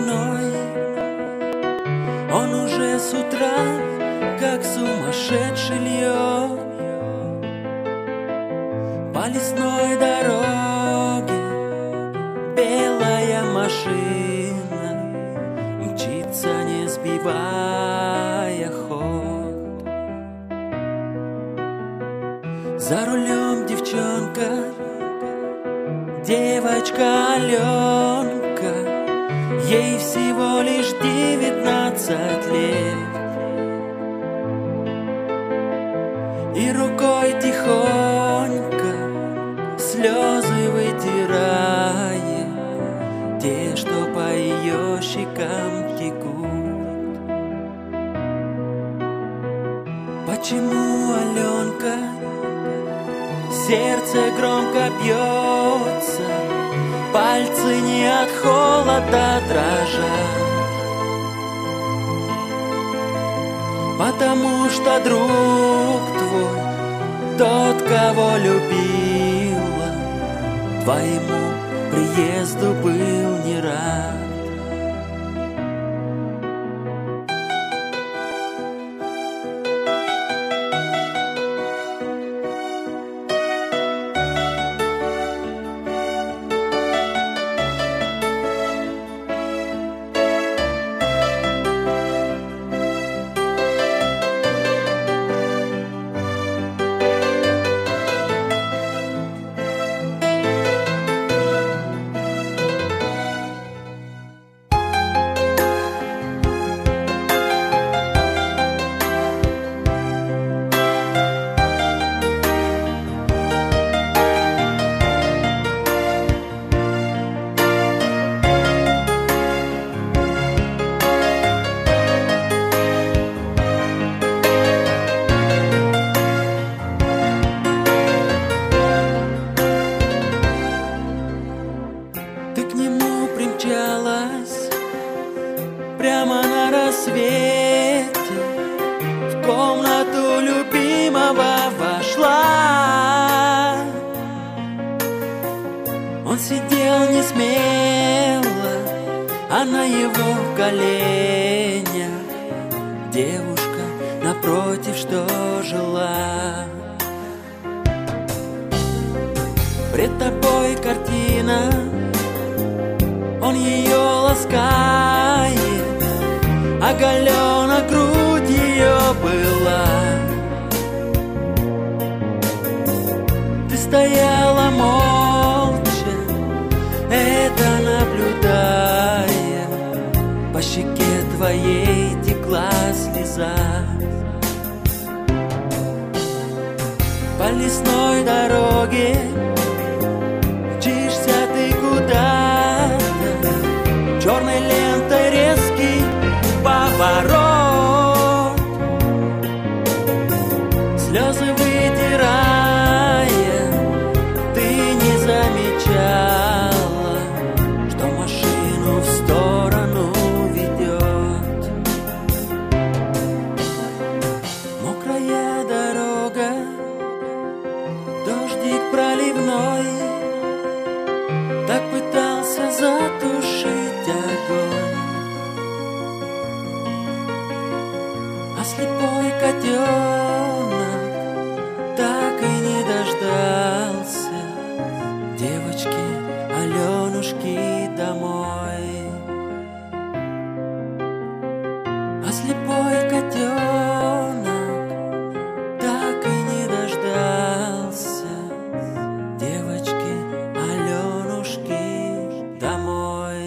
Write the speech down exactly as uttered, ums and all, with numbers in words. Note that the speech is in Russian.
проливной. Он уже с утра, как сумасшедший, льет по лесной дороге. Белая машина мчится, не сбивая ход. За рулем девчонка, девочка Аленка, ей всего лишь девятнадцать лет. И рукой тихонько слезы вытирает, те, что по ее щекам текут. Почему, Аленка, сердце громко бьется, пальцы не от холода дрожат? Потому что друг твой, тот, кого любила, твоему приезду был не рад. Прямо на рассвете в комнату любимого вошла. Он сидел не смело, а на его коленях девушка напротив что жила. Пред тобой картина, он ее ласкает, оголена грудь ее была. Ты стояла молча, это наблюдая, по щеке твоей текла слеза. По лесной дороге мчишься ты куда-то, черной лентой резкий поворот. Слезы вытирая, ты не замечала, что машину в сторону ведет. Мокрая дорога, дождик проливной, так пытался затушить огонь. А слепой котенок так и не дождался девочки Аленушки домой. А слепой котенок так и не дождался девочки Аленушки домой.